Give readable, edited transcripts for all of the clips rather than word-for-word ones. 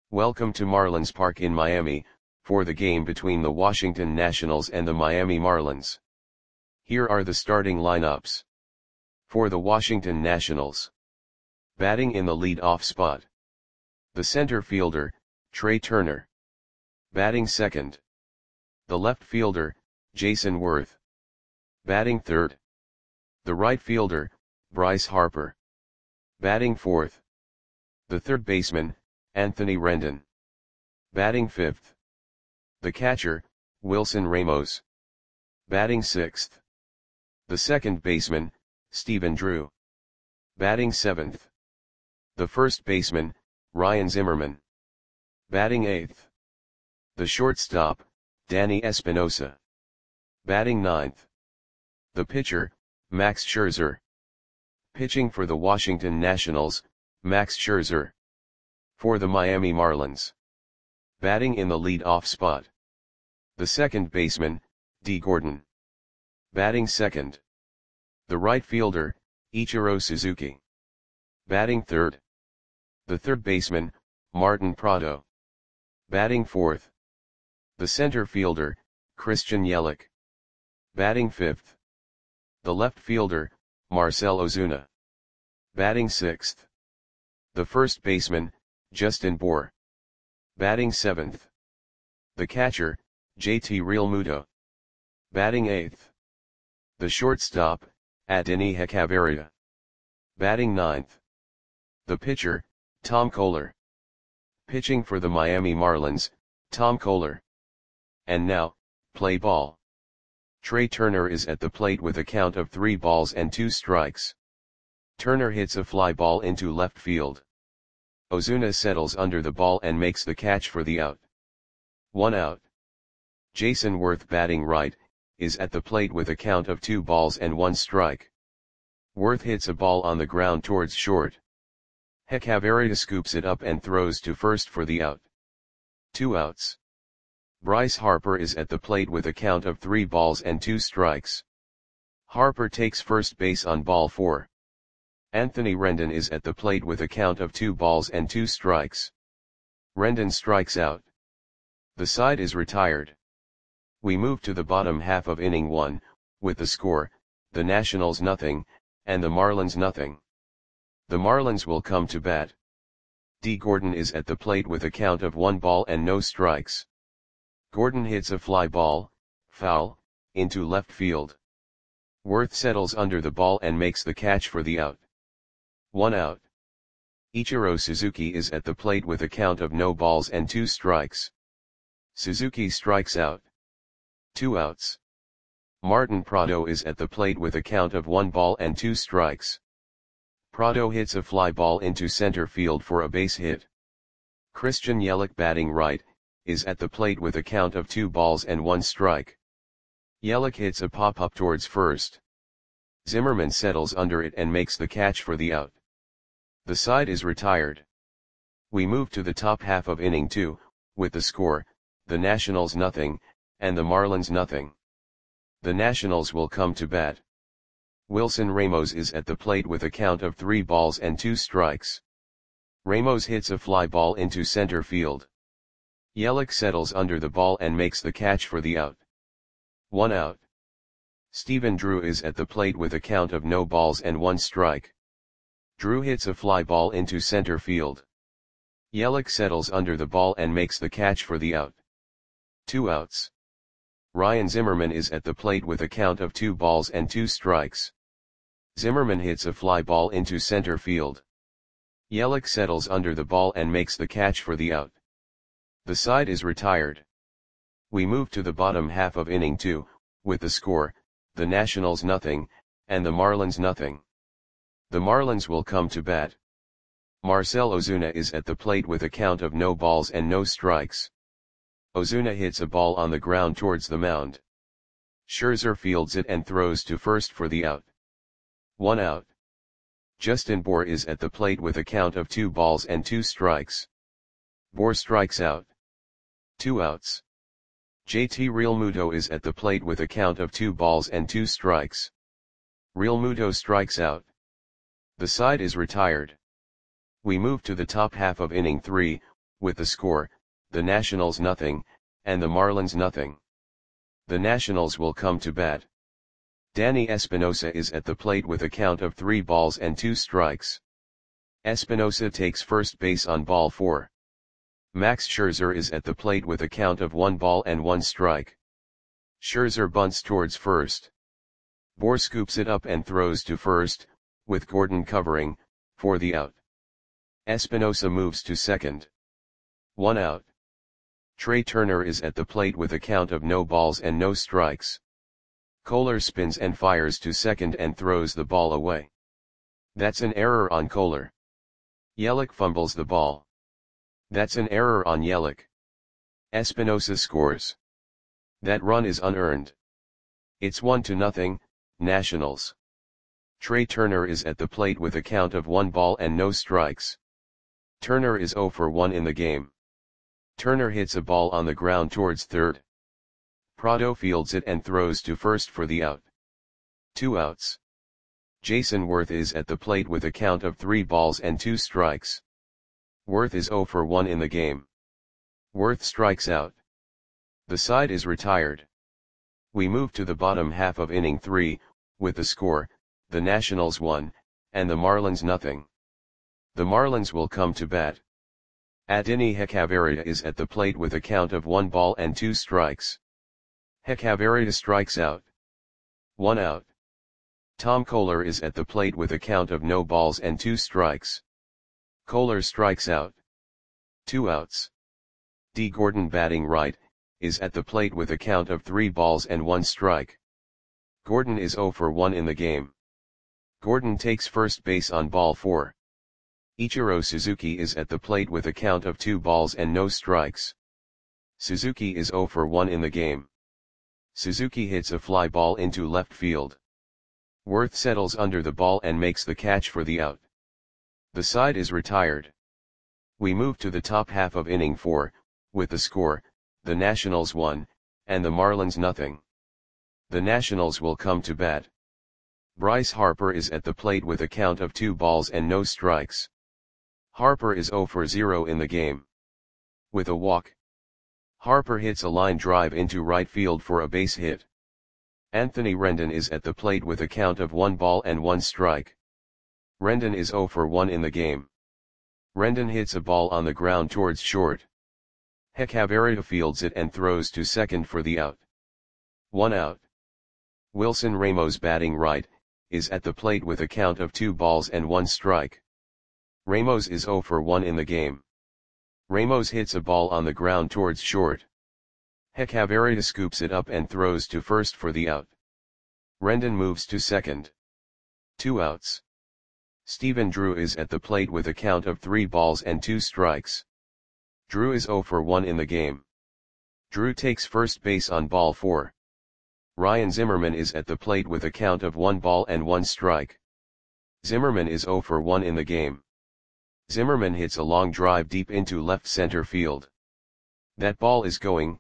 Welcome to Marlins Park in Miami, for the game between the Washington Nationals and the Miami Marlins. Here are the starting lineups. For the Washington Nationals. Batting in the lead-off spot. The center fielder, Trea Turner. Batting second. The left fielder, Jayson Werth. Batting third. The right fielder, Bryce Harper. Batting fourth. The third baseman, Anthony Rendon. Batting fifth. The catcher, Wilson Ramos. Batting sixth. The second baseman, Stephen Drew. Batting seventh. The first baseman, Ryan Zimmerman. Batting eighth. The shortstop, Danny Espinosa. Batting ninth. The pitcher, Max Scherzer. Pitching for the Washington Nationals, Max Scherzer. For the Miami Marlins. Batting in the lead-off spot. The second baseman, Dee Gordon. Batting second. The right fielder, Ichiro Suzuki. Batting third. The third baseman, Martin Prado. Batting fourth. The center fielder, Christian Yelich. Batting fifth. The left fielder, Marcell Ozuna. Batting sixth. The first baseman, Justin Bour. Batting seventh. The catcher, JT Realmuto. Batting eighth. The shortstop, Adeiny Hechavarria. Batting ninth. The pitcher, Tom Koehler. Pitching for the Miami Marlins, Tom Koehler. And now, play ball. Trea Turner is at the plate with a count of 3 balls and 2 strikes. Turner hits a fly ball into left field. Ozuna settles under the ball and makes the catch for the out. 1 out. Jayson Werth, batting right, is at the plate with a count of 2 balls and 1 strike. Werth hits a ball on the ground towards short. Hechavarria scoops it up and throws to first for the out. 2 outs. Bryce Harper is at the plate with a count of 3 balls and 2 strikes. Harper takes first base on ball 4. Anthony Rendon is at the plate with a count of 2 balls and 2 strikes. Rendon strikes out. The side is retired. We move to the bottom half of inning 1, with the score, the Nationals nothing, and the Marlins nothing. The Marlins will come to bat. Dee Gordon is at the plate with a count of 1 ball and no strikes. Gordon hits a fly ball, foul, into left field. Werth settles under the ball and makes the catch for the out. 1 out. Ichiro Suzuki is at the plate with a count of no balls and 2 strikes. Suzuki strikes out. 2 outs. Martin Prado is at the plate with a count of 1 ball and 2 strikes. Prado hits a fly ball into center field for a base hit. Christian Yelich, batting right, is at the plate with a count of 2 balls and 1 strike. Yelich hits a pop-up towards first. Zimmerman settles under it and makes the catch for the out. The side is retired. We move to the top half of inning 2, with the score, the Nationals nothing, and the Marlins nothing. The Nationals will come to bat. Wilson Ramos is at the plate with a count of 3 balls and 2 strikes. Ramos hits a fly ball into center field. Yelich settles under the ball and makes the catch for the out. 1 out. Stephen Drew is at the plate with a count of no balls and 1 strike. Drew hits a fly ball into center field. Yelich settles under the ball and makes the catch for the out. 2 outs. Ryan Zimmerman is at the plate with a count of 2 balls and 2 strikes. Zimmerman hits a fly ball into center field. Yelich settles under the ball and makes the catch for the out. The side is retired. We move to the bottom half of inning 2, with the score, the Nationals nothing, and the Marlins nothing. The Marlins will come to bat. Marcell Ozuna is at the plate with a count of no balls and no strikes. Ozuna hits a ball on the ground towards the mound. Scherzer fields it and throws to first for the out. 1 out. Justin Bour is at the plate with a count of 2 balls and 2 strikes. Bour strikes out. 2 outs. JT Realmuto is at the plate with a count of 2 balls and 2 strikes. Realmuto strikes out. The side is retired. We move to the top half of inning 3, with the score, the Nationals nothing, and the Marlins nothing. The Nationals will come to bat. Danny Espinosa is at the plate with a count of 3 balls and 2 strikes. Espinosa takes first base on ball 4. Max Scherzer is at the plate with a count of 1 ball and 1 strike. Scherzer bunts towards first. Bour scoops it up and throws to first, with Gordon covering, for the out. Espinosa moves to second. 1 out. Trey Turner is at the plate with a count of no balls and no strikes. Koehler spins and fires to second and throws the ball away. That's an error on Koehler. Yelich fumbles the ball. That's an error on Yelich. Espinosa scores. That run is unearned. It's 1-0, Nationals. Trey Turner is at the plate with a count of 1 ball and no strikes. Turner is 0 for 1 in the game. Turner hits a ball on the ground towards third. Prado fields it and throws to first for the out. 2 outs. Jason Worth is at the plate with a count of 3 balls and 2 strikes. Worth is 0 for 1 in the game. Worth strikes out. The side is retired. We move to the bottom half of inning 3, with the score, the Nationals 1, and the Marlins nothing. The Marlins will come to bat. Adeiny Hechavarria is at the plate with a count of 1 ball and 2 strikes. Hechavarria strikes out. 1 out. Tom Koehler is at the plate with a count of no balls and 2 strikes. Koehler strikes out. 2 outs. D. Gordon batting right, is at the plate with a count of 3 balls and 1 strike. Gordon is 0 for 1 in the game. Gordon takes first base on ball 4. Ichiro Suzuki is at the plate with a count of 2 balls and no strikes. Suzuki is 0 for 1 in the game. Suzuki hits a fly ball into left field. Worth settles under the ball and makes the catch for the out. The side is retired. We move to the top half of inning 4, with the score, the Nationals 1, and the Marlins nothing. The Nationals will come to bat. Bryce Harper is at the plate with a count of 2 balls and no strikes. Harper is 0 for 0 in the game. With a walk. Harper hits a line drive into right field for a base hit. Anthony Rendon is at the plate with a count of 1 ball and 1 strike. Rendon is 0 for 1 in the game. Rendon hits a ball on the ground towards short. Hechavarria fields it and throws to second for the out. 1 out. Wilson Ramos batting right, is at the plate with a count of 2 balls and 1 strike. Ramos is 0 for 1 in the game. Ramos hits a ball on the ground towards short. Hechavarria scoops it up and throws to first for the out. Rendon moves to second. 2 outs. Stephen Drew is at the plate with a count of 3 balls and 2 strikes. Drew is 0 for 1 in the game. Drew takes first base on ball 4. Ryan Zimmerman is at the plate with a count of 1 ball and 1 strike. Zimmerman is 0 for 1 in the game. Zimmerman hits a long drive deep into left center field. That ball is gone.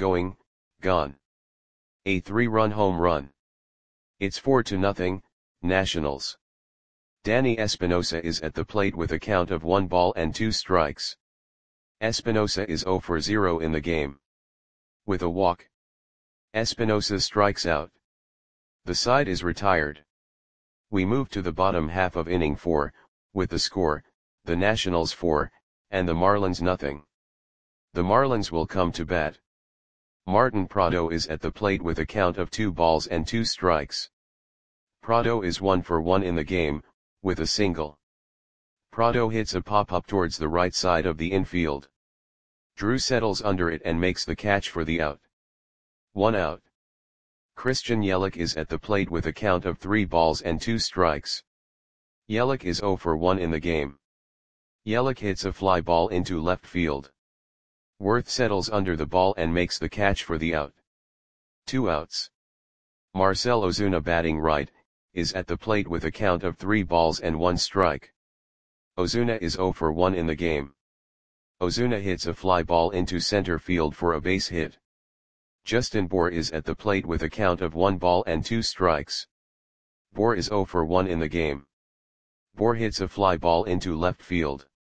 A 3-run home run. It's 4-0, Nationals. Danny Espinosa is at the plate with a count of 1 ball and 2 strikes. Espinosa is 0 for 0 in the game. With a walk. Espinosa strikes out. The side is retired. We move to the bottom half of inning 4, with the score, the Nationals 4, and the Marlins nothing. The Marlins will come to bat. Martin Prado is at the plate with a count of 2 balls and 2 strikes. Prado is 1 for 1 in the game, with a single. Prado hits a pop-up towards the right side of the infield. Drew settles under it and makes the catch for the out. 1 out. Christian Yelich is at the plate with a count of 3 balls and 2 strikes. Yelich is 0 for 1 in the game. Yelich hits a fly ball into left field. Worth settles under the ball and makes the catch for the out. 2 outs. Marcell Ozuna batting right, is at the plate with a count of 3 balls and 1 strike. Ozuna is 0 for 1 in the game. Ozuna hits a fly ball into center field for a base hit. Justin Bour is at the plate with a count of 1 ball and 2 strikes. Bour is 0 for 1 in the game. Bour hits a fly ball into left field.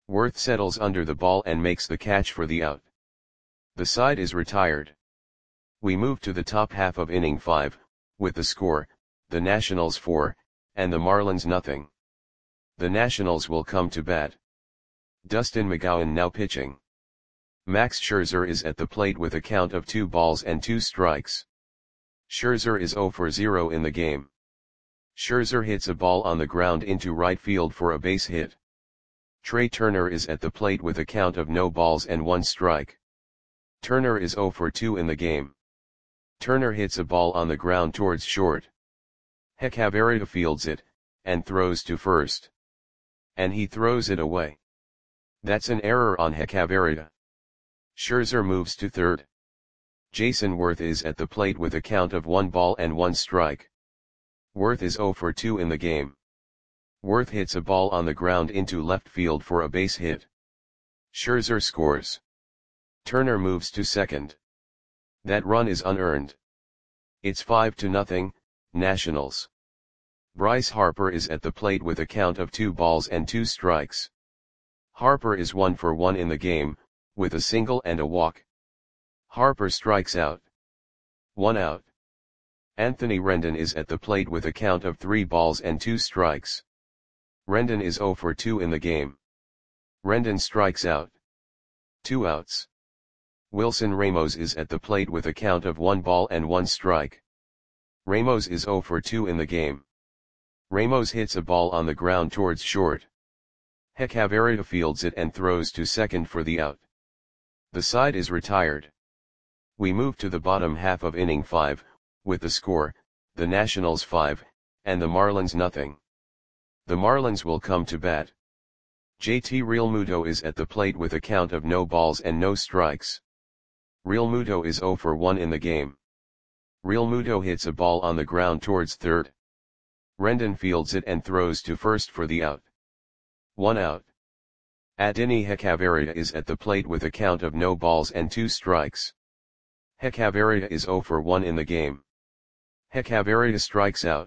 Worth settles under the ball and makes the catch for the out. The side is retired. We move to the top half of inning 5, with the score, the Nationals 4, and the Marlins nothing. The Nationals will come to bat. Dustin McGowan now pitching. Max Scherzer is at the plate with a count of 2 balls and 2 strikes. Scherzer is 0 for 0 in the game. Scherzer hits a ball on the ground into right field for a base hit. Trey Turner is at the plate with a count of no balls and 1 strike. Turner is 0 for 2 in the game. Turner hits a ball on the ground towards short. Hechavarria fields it, and throws to first. And he throws it away. That's an error on Hechavarria. Scherzer moves to third. Jason Worth is at the plate with a count of 1 ball and 1 strike. Worth is 0 for 2 in the game. Worth hits a ball on the ground into left field for a base hit. Scherzer scores. Turner moves to second. That run is unearned. It's 5-0, Nationals. Bryce Harper is at the plate with a count of 2 balls and 2 strikes. Harper is 1 for 1 in the game, with a single and a walk. Harper strikes out. 1 out. Anthony Rendon is at the plate with a count of 3 balls and 2 strikes. Rendon is 0 for 2 in the game. Rendon strikes out. 2 outs. Wilson Ramos is at the plate with a count of 1 ball and 1 strike. Ramos is 0 for 2 in the game. Ramos hits a ball on the ground towards short. Hechavarria fields it and throws to second for the out. The side is retired. We move to the bottom half of inning 5, with the score, the Nationals 5, and the Marlins nothing. The Marlins will come to bat. JT Realmuto is at the plate with a count of no balls and no strikes. Realmuto is 0 for 1 in the game. Realmuto hits a ball on the ground towards third. Rendon fields it and throws to first for the out. 1 out. Adeiny Hechavarria is at the plate with a count of no balls and 2 strikes. Hechavarria is 0 for 1 in the game. Hechavarria strikes out.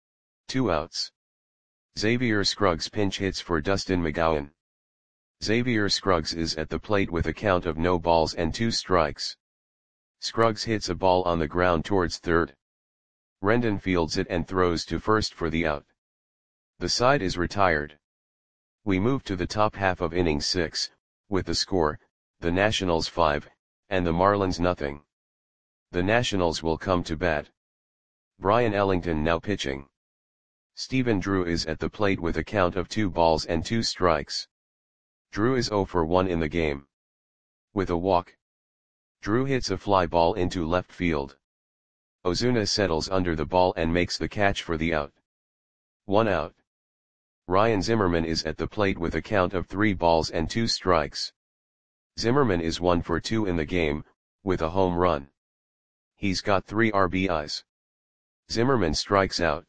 2 outs. Xavier Scruggs pinch hits for Dustin McGowan. Xavier Scruggs is at the plate with a count of no balls and 2 strikes. Scruggs hits a ball on the ground towards third. Rendon fields it and throws to first for the out. The side is retired. We move to the top half of inning 6, with the score, the Nationals 5, and the Marlins nothing. The Nationals will come to bat. Brian Ellington now pitching. Stephen Drew is at the plate with a count of 2 balls and 2 strikes. Drew is 0 for 1 in the game. With a walk. Drew hits a fly ball into left field. Ozuna settles under the ball and makes the catch for the out. 1 out. Ryan Zimmerman is at the plate with a count of 3 balls and 2 strikes. Zimmerman is 1 for 2 in the game, with a home run. He's got 3 RBIs. Zimmerman strikes out.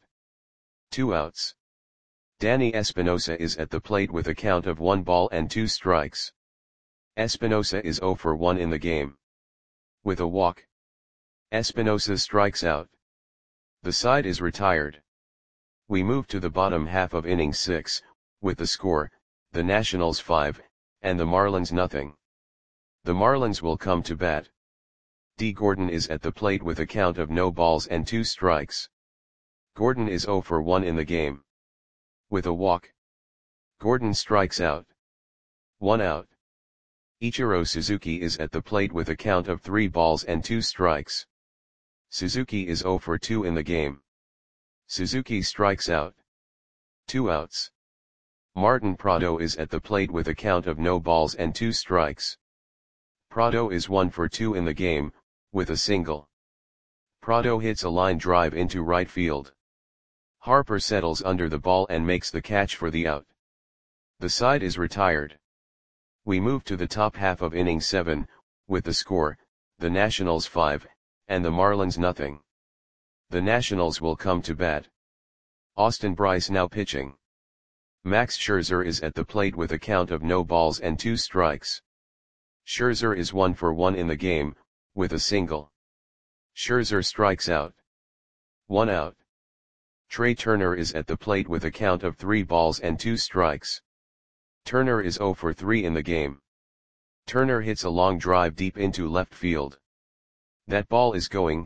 2 outs. Danny Espinosa is at the plate with a count of 1 ball and 2 strikes. Espinosa is 0 for 1 in the game. With a walk. Espinosa strikes out. The side is retired. We move to the bottom half of inning 6, with the score, the Nationals 5, and the Marlins nothing. The Marlins will come to bat. D. Gordon is at the plate with a count of no balls and 2 strikes. Gordon is 0 for 1 in the game. With a walk. Gordon strikes out. 1 out. Ichiro Suzuki is at the plate with a count of 3 balls and 2 strikes. Suzuki is 0 for 2 in the game. Suzuki strikes out. 2 outs. Martin Prado is at the plate with a count of no balls and 2 strikes. Prado is 1 for 2 in the game, with a single. Prado hits a line drive into right field. Harper settles under the ball and makes the catch for the out. The side is retired. We move to the top half of inning 7, with the score, the Nationals 5, and the Marlins nothing. The Nationals will come to bat. Austin Brice now pitching. Max Scherzer is at the plate with a count of no balls and 2 strikes. Scherzer is 1 for 1 in the game, with a single. Scherzer strikes out. 1 out. Trey Turner is at the plate with a count of 3 balls and 2 strikes. Turner is 0 for 3 in the game. Turner hits a long drive deep into left field. That ball is going,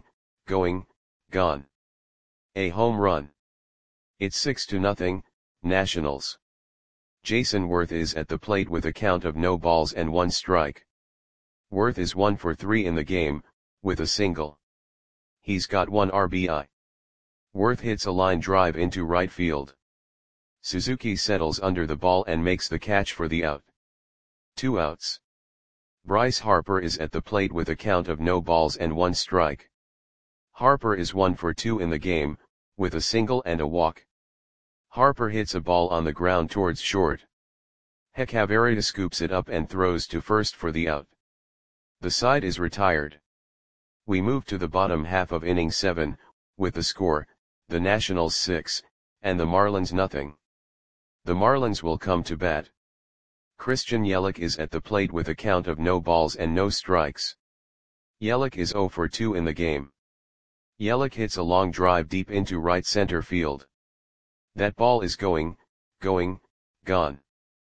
gone. A home run. It's 6-0, Nationals. Jason Worth is at the plate with a count of no balls and 1 strike. Worth is 1 for 3 in the game, with a single. He's got 1 RBI. Worth hits a line drive into right field. Suzuki settles under the ball and makes the catch for the out. 2 outs. Bryce Harper is at the plate with a count of no balls and 1 strike. Harper is 1 for 2 in the game, with a single and a walk. Harper hits a ball on the ground towards short. Hechavarria scoops it up and throws to first for the out. The side is retired. We move to the bottom half of inning 7, with the score, the Nationals 6, and the Marlins nothing. The Marlins will come to bat. Christian Yelich is at the plate with a count of no balls and no strikes. Yelich is 0 for 2 in the game. Yelich hits a long drive deep into right center field. That ball is going, gone.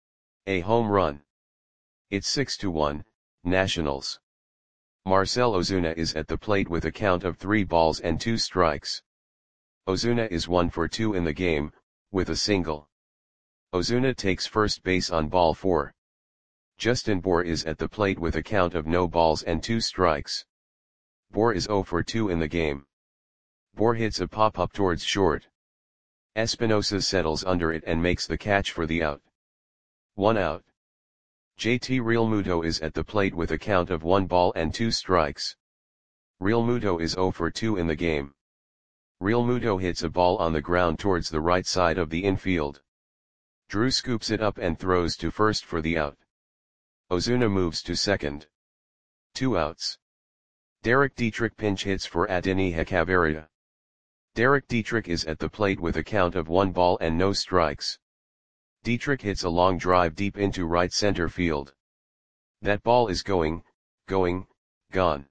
A home run. It's 6-1, Nationals. Marcell Ozuna is at the plate with a count of 3 balls and 2 strikes. Ozuna is 1 for 2 in the game, with a single. Ozuna takes first base on ball 4. Justin Bour is at the plate with a count of no balls and 2 strikes. Bour is 0 for 2 in the game. Bour hits a pop-up towards short. Espinosa settles under it and makes the catch for the out. 1 out. JT Realmuto is at the plate with a count of 1 ball and 2 strikes. Realmuto is 0 for 2 in the game. Realmuto hits a ball on the ground towards the right side of the infield. Drew scoops it up and throws to first for the out. Ozuna moves to second. 2 outs. Derek Dietrich pinch hits for Adeiny Hechavarria. Derek Dietrich is at the plate with a count of 1 ball and no strikes. Dietrich hits a long drive deep into right center field. That ball is going, gone.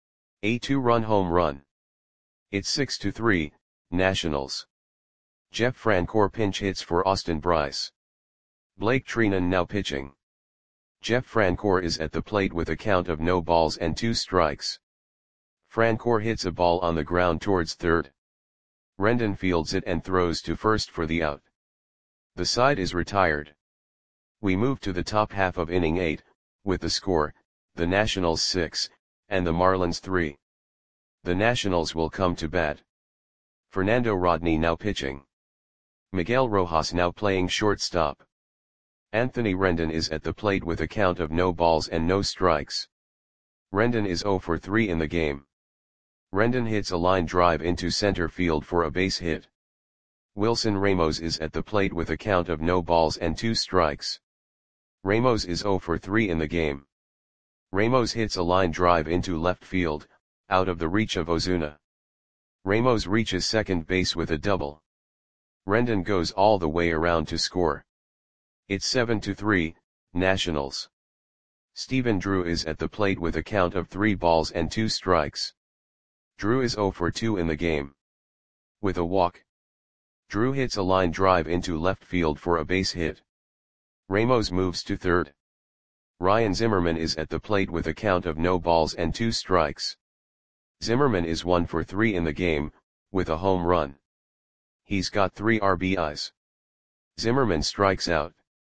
A 2-run home run. It's 6-3, Nationals. Jeff Francoeur pinch hits for Austin Brice. Blake Treinen now pitching. Jeff Francoeur is at the plate with a count of no balls and 2 strikes. Francoeur hits a ball on the ground towards third. Rendon fields it and throws to first for the out. The side is retired. We move to the top half of inning 8, with the score, the Nationals 6, and the Marlins 3. The Nationals will come to bat. Fernando Rodney now pitching. Miguel Rojas now playing shortstop. Anthony Rendon is at the plate with a count of no balls and no strikes. Rendon is 0 for 3 in the game. Rendon hits a line drive into center field for a base hit. Wilson Ramos is at the plate with a count of no balls and 2 strikes. Ramos is 0 for 3 in the game. Ramos hits a line drive into left field, out of the reach of Ozuna. Ramos reaches second base with a double. Rendon goes all the way around to score. It's 7-3, Nationals. Stephen Drew is at the plate with a count of 3 balls and 2 strikes. Drew is 0 for 2 in the game. With a walk. Drew hits a line drive into left field for a base hit. Ramos moves to third. Ryan Zimmerman is at the plate with a count of no balls and 2 strikes. Zimmerman is 1 for 3 in the game, with a home run. He's got 3 RBIs. Zimmerman strikes out.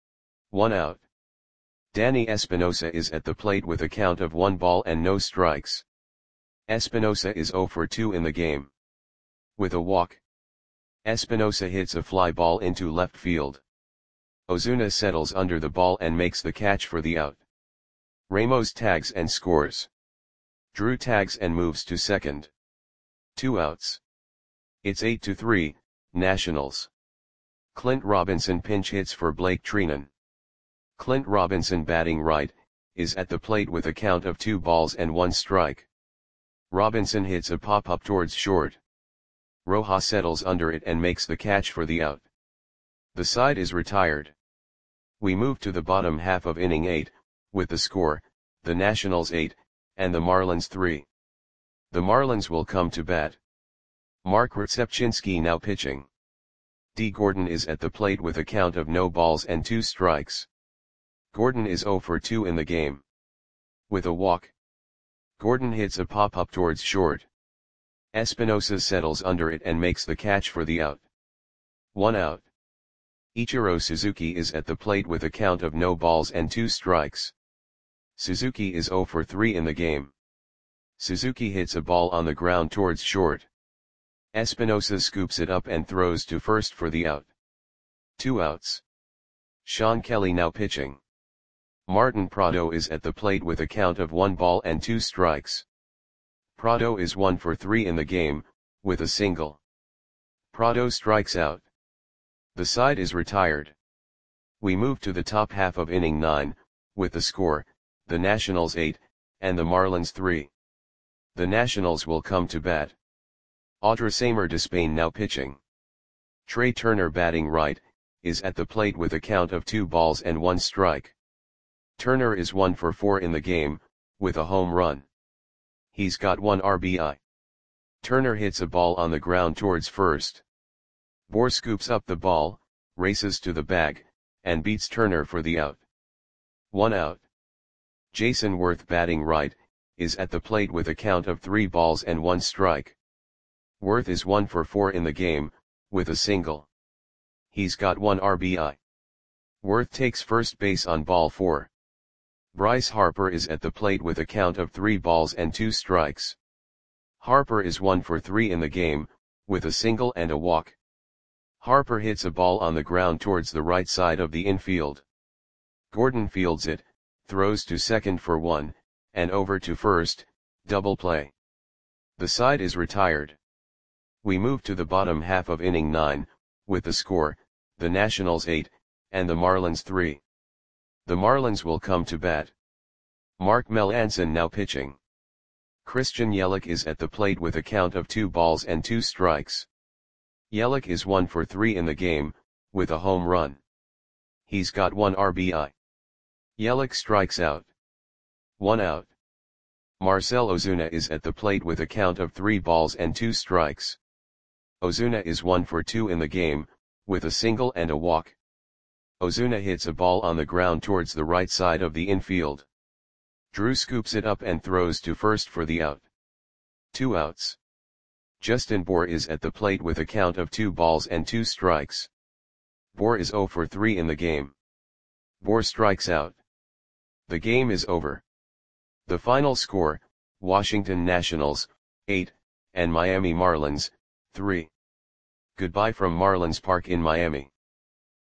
1 out. Danny Espinosa is at the plate with a count of 1 ball and no strikes. Espinosa is 0 for 2 in the game. With a walk. Espinosa hits a fly ball into left field. Ozuna settles under the ball and makes the catch for the out. Ramos tags and scores. Drew tags and moves to second. 2 outs. It's 8-3, Nationals. Clint Robinson pinch hits for Blake Treinen. Clint Robinson batting right, is at the plate with a count of 2 balls and 1 strike. Robinson hits a pop-up towards short. Rojas settles under it and makes the catch for the out. The side is retired. We move to the bottom half of inning 8, with the score, the Nationals 8, and the Marlins 3. The Marlins will come to bat. Mark Rzepczynski now pitching. D. Gordon is at the plate with a count of no balls and 2 strikes. Gordon is 0 for 2 in the game. With a walk, Gordon hits a pop-up towards short. Espinosa settles under it and makes the catch for the out. 1 out. Ichiro Suzuki is at the plate with a count of no balls and 2 strikes. Suzuki is 0 for 3 in the game. Suzuki hits a ball on the ground towards short. Espinosa scoops it up and throws to first for the out. 2 outs. Sean Kelly now pitching. Martin Prado is at the plate with a count of 1 ball and 2 strikes. Prado is 1 for 3 in the game, with a single. Prado strikes out. The side is retired. We move to the top half of inning 9, with the score, the Nationals 8, and the Marlins 3. The Nationals will come to bat. Audrisamer Despain now pitching. Trey Turner batting right, is at the plate with a count of 2 balls and 1 strike. Turner is 1 for 4 in the game, with a home run. He's got 1 RBI. Turner hits a ball on the ground towards first. Bohr scoops up the ball, races to the bag, and beats Turner for the out. 1 out. Jason Worth batting right, is at the plate with a count of 3 balls and 1 strike. Worth is 1 for 4 in the game, with a single. He's got 1 RBI. Worth takes first base on ball 4. Bryce Harper is at the plate with a count of 3 balls and 2 strikes. Harper is 1 for 3 in the game, with a single and a walk. Harper hits a ball on the ground towards the right side of the infield. Gordon fields it, throws to second for 1, and over to first, double play. The side is retired. We move to the bottom half of inning 9, with the score, the Nationals 8, and the Marlins 3. The Marlins will come to bat. Mark Melancon now pitching. Christian Yelich is at the plate with a count of 2 balls and 2 strikes. Yelich is 1 for 3 in the game, with a home run. He's got 1 RBI. Yelich strikes out. 1 out. Marcell Ozuna is at the plate with a count of 3 balls and 2 strikes. Ozuna is 1 for 2 in the game, with a single and a walk. Ozuna hits a ball on the ground towards the right side of the infield. Drew scoops it up and throws to first for the out. 2 outs. Justin Bour is at the plate with a count of 2 balls and 2 strikes. Bour is 0 for 3 in the game. Bour strikes out. The game is over. The final score, Washington Nationals, 8, and Miami Marlins, 3. Goodbye from Marlins Park in Miami.